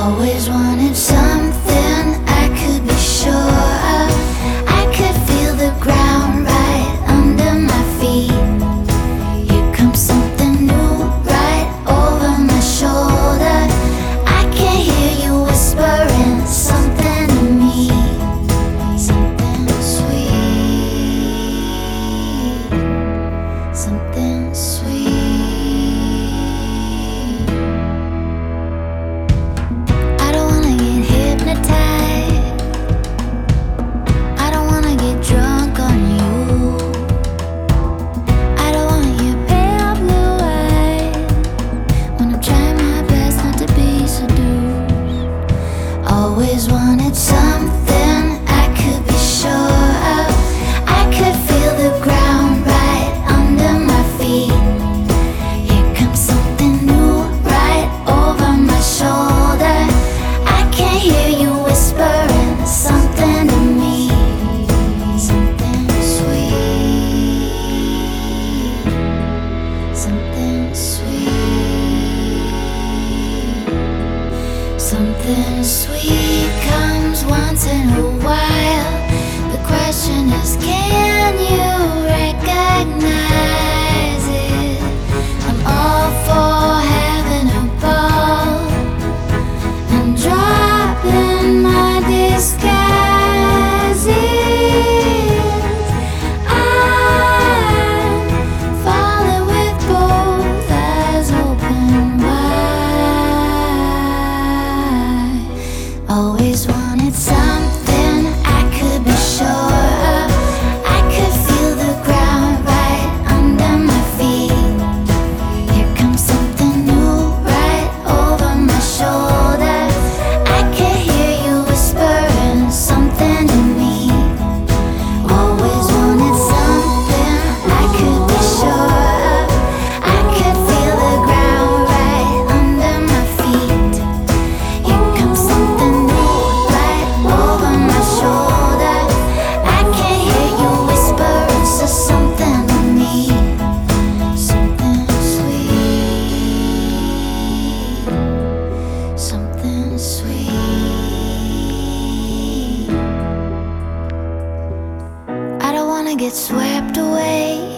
Always wanted something I could be sure of. I could feel the ground right under my feet. Here comes something new right over my shoulder. I can hear you whispering something to me, something sweet, something sweet. Always wanted something I could be sure of. I could feel the ground right under my feet. Here comes something new right over my shoulder. I can hear you whispering something to me, something sweet, something sweet, something sweet comes once in a while. The question is, can you recognize it? I'm all for having a ball and dropping my disguises. I'm falling with both eyes open wide. Always wanted something I could be sure of. I could feel the ground right under my feet. Here comes something new right over my shoulder. I can hear you whispering something to me. Always wanted something I could be sure of. I could feel the ground right under my feet. Here comes something new right over my shoulder. I can hear you whispering something to me, something sweet, something sweet. I don't wanna get swept away